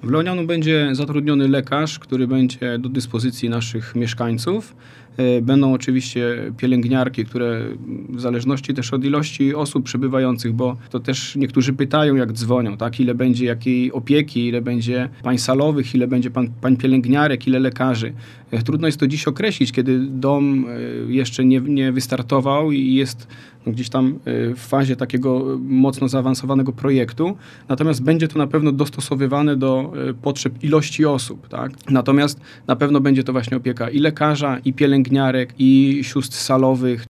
W Leonianu będzie zatrudniony lekarz, który będzie do dyspozycji naszych mieszkańców. Będą oczywiście pielęgniarki, które w zależności też od ilości osób przybywających, bo to też niektórzy pytają, jak dzwonią, tak? Ile będzie jakiej opieki, ile będzie pań salowych, ile będzie pań pielęgniarek, ile lekarzy. Trudno jest to dziś określić, kiedy dom jeszcze nie wystartował i jest gdzieś tam w fazie takiego mocno zaawansowanego projektu. Natomiast będzie to na pewno dostosowywane do potrzeb ilości osób, tak? Natomiast na pewno będzie to właśnie opieka i lekarza, i pielęgniarek, i sióstr salowych.